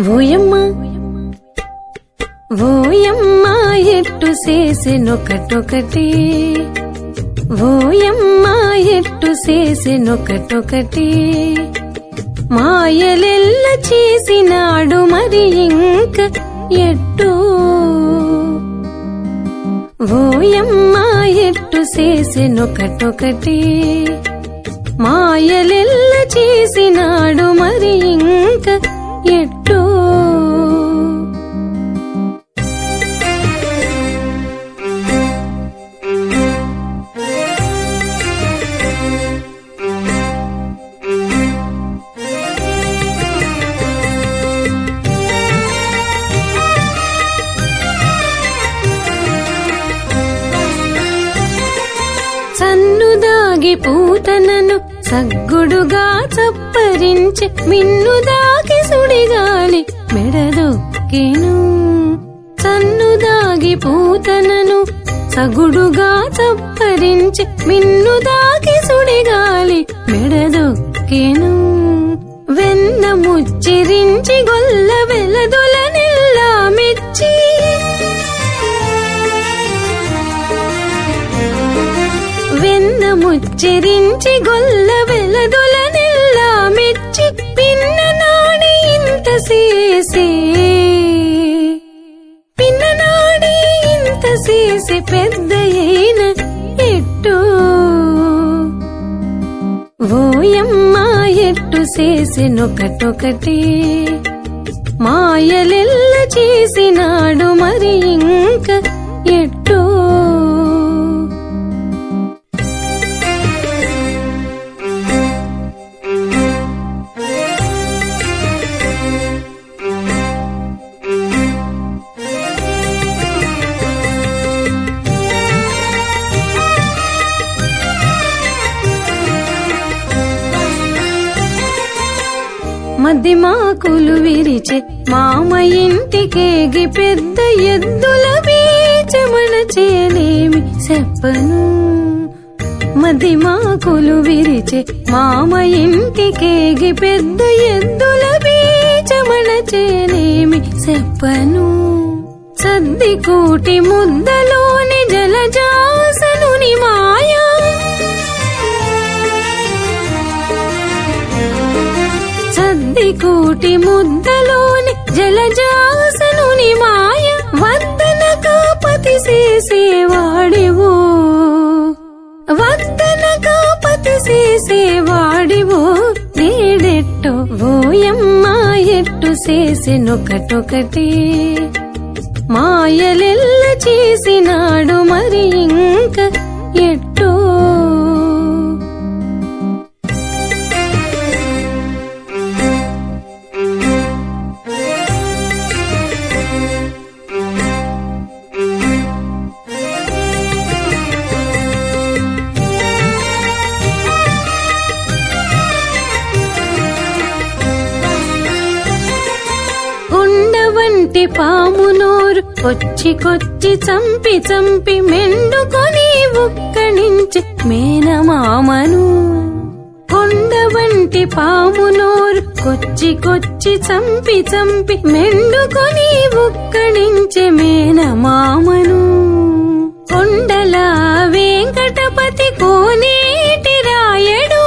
ఓయమ్మ ఓయమ్మ ఎట్టు చేసెనొకటొకటి, ఓయమ్మ ఎట్టు చేసెనొకటొకటి, మాయలెల్ల చేసినాడు మరి ఇంక ఎట్టు. ఓయమ్మ ఎట్టు చేసెనొకటొకటి, మాయలెల్ల చేసినాడు మరి ఇంక ఎట్టు. సన్నుదాగి పూతనను సగ్గుడుగా చప్పరించి, మిన్నుదాగి సుడిగాలి మెడదొక్కెను. సన్నుదాగి పూతనను సగుడుగా చప్పరించి, మిన్నుదాగి సుడిగాలి మెడదొక్కెను. వెన్న ముచ్చిరించి గొల్ల వెలదొల నెల్లా మెచ్చి, వెన్న ముచ్చరించి గొల్ల వెలదొల నెల్లా మెచ్చి, పిన్ననాడి ఇంత చేసే, పిన్ననాడి ఇంత చేసి పెద్దయైన ఎట్టు. ఓయమ్మ ఎట్టు చేసెనొకటొకటి, మాయలెల్ల చేసినాడు మరి ఇంక ఎట్టు. మద్దిమాకులు విరిచే మామ ఇంటికేగి, పెద్ద ఎద్దుల బీచమన చేయలేమి చెప్పను. మద్దిమాకులు విరిచే మామ ఇంటికేగి, పెద్ద ఎద్దుల బీచమన చేయలేమి చెప్పను. సద్దికూటి ముద్దలోని జలజాసనుని మాయా, సద్దికూటి ముద్దలోని జలజాసనుని మాయ, వద్దన కాపతి చేసేవాడివో, వద్దన కాపతి చేసేవాడివో నేడెట్టో. ఓయమ్మ ఎట్టు చేసెనొకటొకటి, మాయలెల్ల చేసినాడు మరి ఇంక ఎట్టు. వంటి పాము నోరు కొచ్చి కొచ్చి చంపి చంపి మెండుకొని ఉక్కణించి మేనమామను. కొండ వంటి పాము నోరు కొచ్చి కొచ్చి చంపి చంపి మెండుకొని ఉక్కణించి మేనమామను. కొండల వెంకటపతి కోనేటి రాయడు,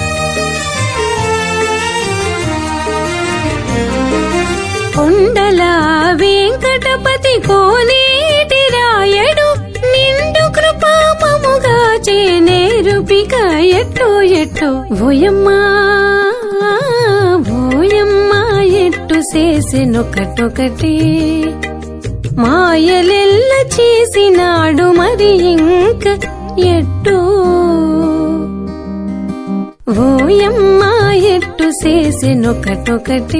కొండల వెంకటపతి కోనేటి రాయడు, నిండు కృపామముగా చేనేరుపిక ఎట్టో ఎట్టో. ఓయమ్మ ఓయమ్మ ఎట్టు చేసెనొకటొకటి, మాయలెల్ల చేసినాడు మరి ఇంక ఎట్టు. ఓయమ్మ ఎట్టు చేసెనొకటొకటి,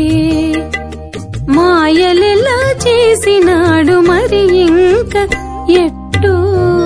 మాయలెలా చేసినాడు మరి ఇంక ఎట్టు.